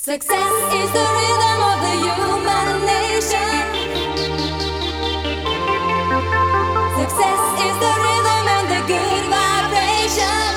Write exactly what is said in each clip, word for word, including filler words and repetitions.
Success is the rhythm of the human nation. Success is the rhythm and the good vibration.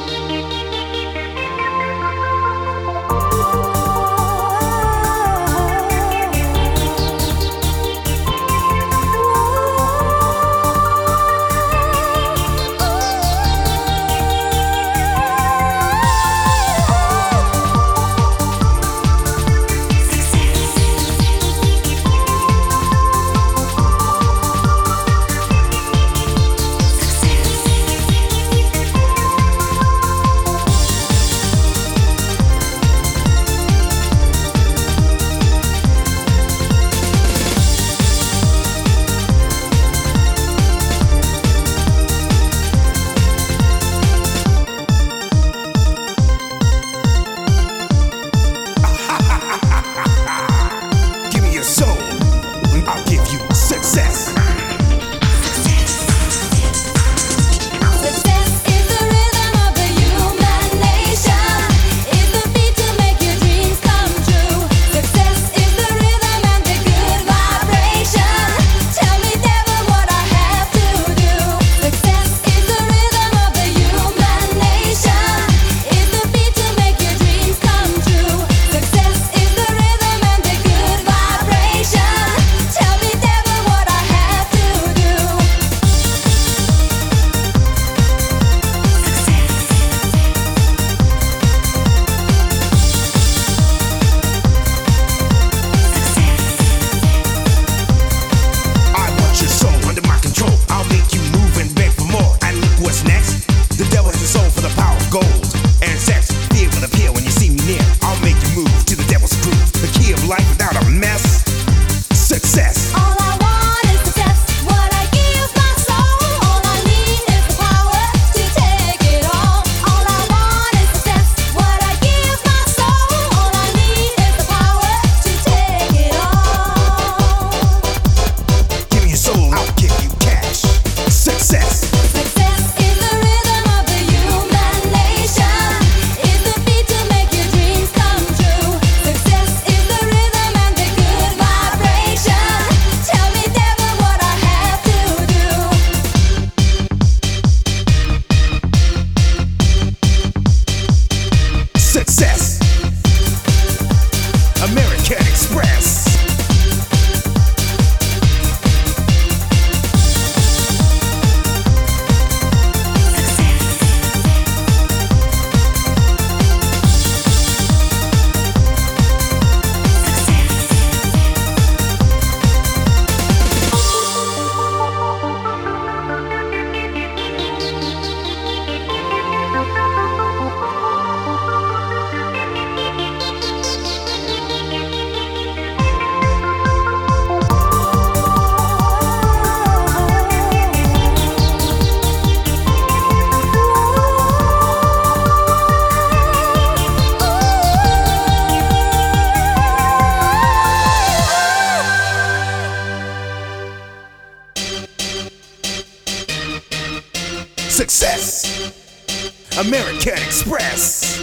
Success, American Express.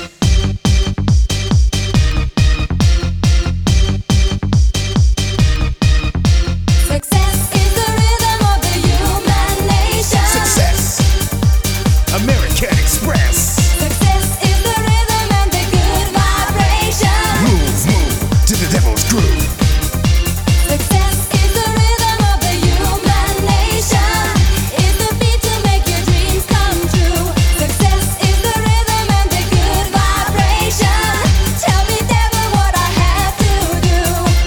Success is the rhythm of the human nation. Success, American Express. Success is the rhythm and the good vibration. Move, move to the devil's groove. Success is the rhythm of the human nation. Is the beat to make your dreams come true. Success is the rhythm and the good vibration. Tell me, devil, what I have to do.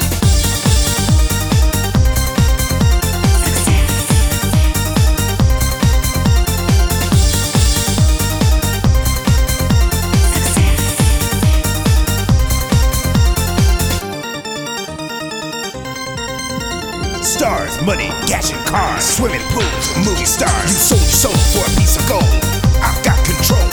Stars, money, cashing cars, swimming pools, movie stars. You sold your soul for a piece of gold. I've got control.